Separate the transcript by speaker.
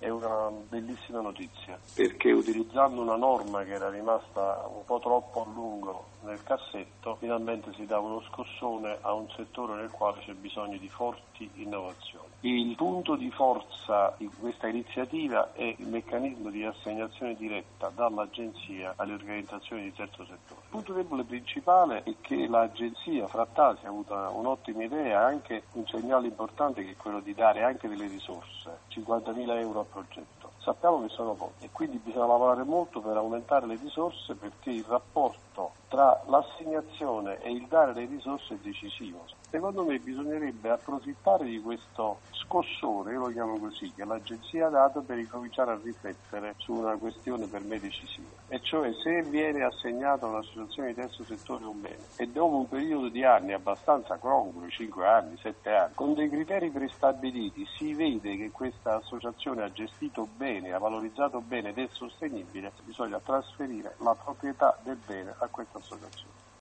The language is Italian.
Speaker 1: è una bellissima notizia, perché utilizzando una norma che era rimasta un po' troppo a lungo nel cassetto, finalmente si dà uno scossone a un settore nel quale c'è bisogno di forti innovazioni. Il punto di forza di questa iniziativa è il meccanismo di assegnazione diretta dall'Agenzia alle organizzazioni di terzo settore. Il punto debole principale è che l'Agenzia Frattasi ha avuto un'ottima idea, anche un segnale importante che è quello di dare anche delle risorse, 50.000 euro a progetto. Sappiamo che sono pochi e quindi bisogna lavorare molto per aumentare le risorse, perché il rapporto tra l'assegnazione e il dare le risorse è decisivo. Secondo me bisognerebbe approfittare di questo scossone, io lo chiamo così, che l'Agenzia ha dato, per incominciare a riflettere su una questione per me decisiva, e cioè se viene assegnata un'associazione di terzo settore un bene e dopo un periodo di anni abbastanza congruo, 5 anni, 7 anni, con dei criteri prestabiliti, si vede che questa associazione ha gestito bene, ha valorizzato bene ed è sostenibile, bisogna trasferire la proprietà del bene a questa associazione.